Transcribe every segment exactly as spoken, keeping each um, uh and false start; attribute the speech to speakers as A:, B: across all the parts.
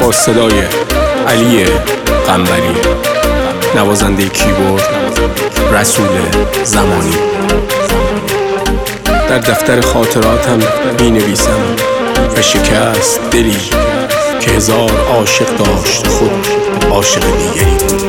A: با صدای علی قنبری، نوازنده کیبورد رسول زمانی. در دفتر خاطراتم می نویسم و شکست دلی که هزار عاشق داشت خود عاشق دیگری بود.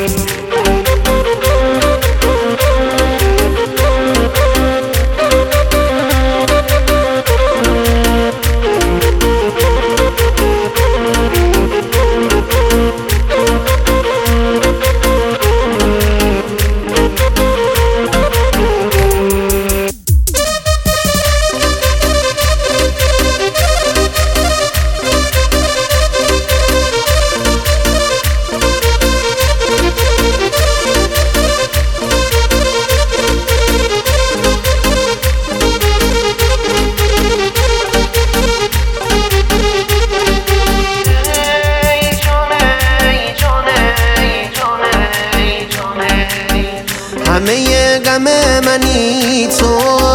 B: همه غم منی تو،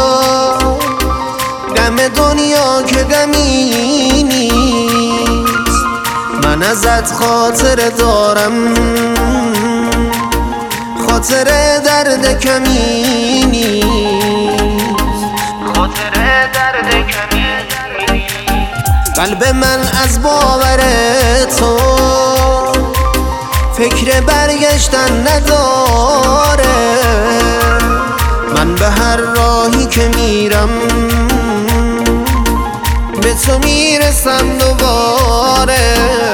B: غم دنیا که غمی نیست. من ازت خاطر دارم، خاطر درد کمی نیست، خاطر درد کمی نیست. قلب من از باور تو فکر برگشتن نداره. من به هر راهی که میرم به تو میرسم دوباره،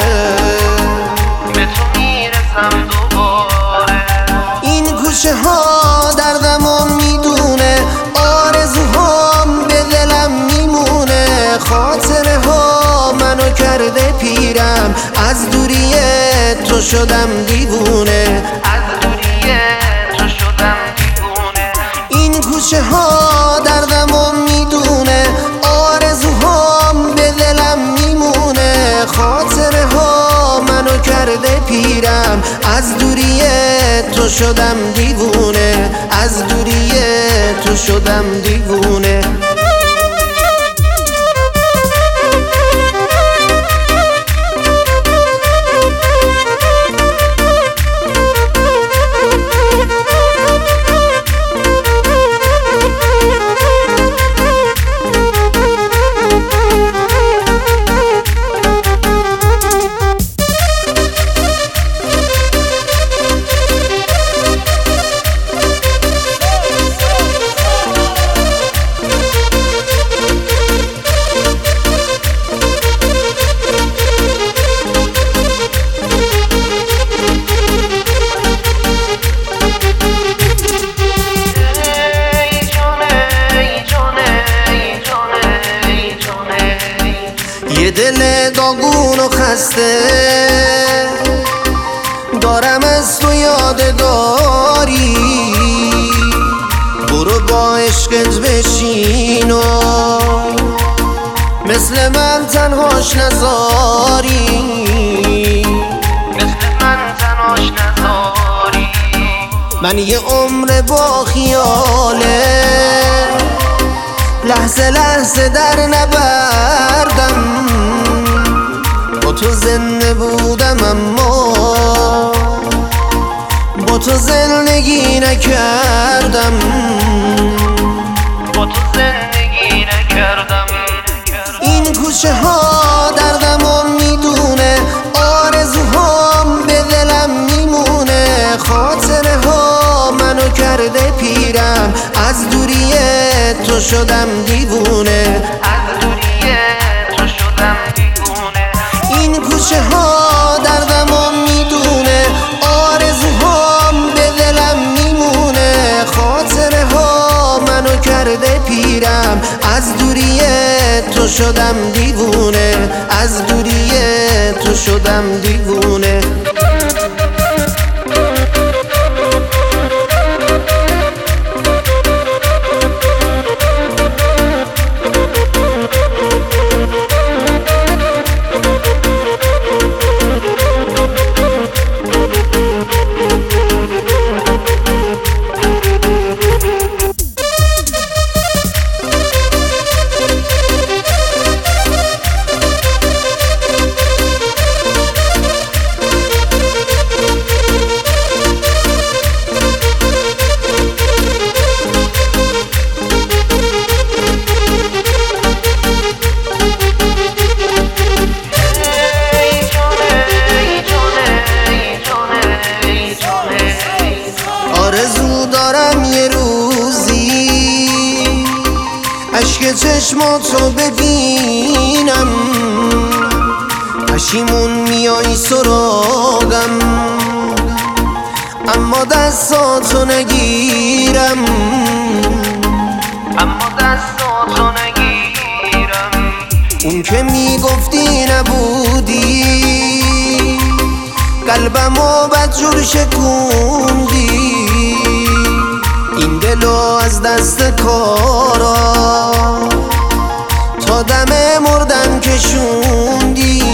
B: به تو میرسم دوباره. این کوچه ها دردمو میدونه، آرزوهام به دلم میمونه. خاطره ها منو کرده پیرم، از دوری تو شدم دیوونه، از دوری تو شدم دیوونه. این کوچه ها دردمو میدونه، آرزوهام به دلم میمونه. خاطره ها منو کرده پیرم، از دوری تو شدم دیوونه، از دوری تو شدم دیوونه. یه دل داغون و خسته دارم از تو یادگاری. برو با عشقت بشین و مثل من تنهاش نذاری، مثل من تنهاش نذاری. من یه عمر با خیاله لحظه لحظه در نبردم. با تو زنده بودم اما با تو زندگی نکردم، با تو زندگی نکردم. این کوچه ها دردمو میدونه، آرزوهام به دلم میمونه. خاطره ها منو کرده پیرم، از دوری تو شدم دیوونه، از دوری تو شدم دیوونه. این کوچه ها دردمو میدونه، آرزوهام به دلم میمونه. خاطره ها منو کرده پیرم، از دوری تو شدم دیوونه، از دوری تو شدم دیوونه. که چشماتو ببینم پشیمون میای سراغم، اما دستاتو نگیرم، اما دستاتو نگیرم. اون که میگفتی نبودی، قلبمو بدجور شکوندی، این دلو از دست کارا تا دم مردن کشوندی،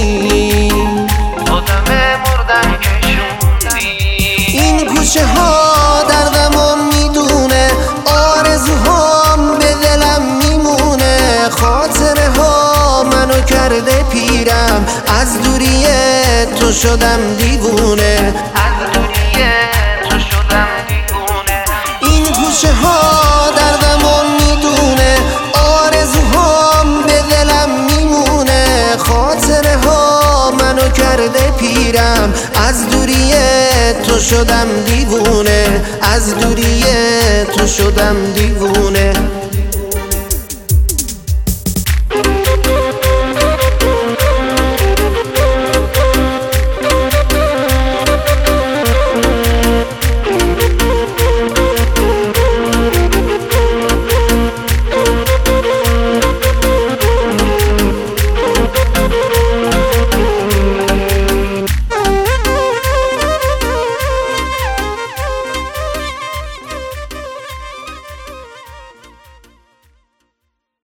B: تا دم مردن کشوندی. این کوچه ها دردمو میدونه، آرزوهام به دلم میمونه، خاطره ها منو کرده پیرم، از دوری تو شدم دیوونه، از دوری تو شدم دیوونه. این کوچه ها دردمو میدونه، آرزوهام به دلم میمونه، خاطره ها منو کرده پیرم، از دوری تو شدم دیوونه، از دوری تو شدم دیوونه.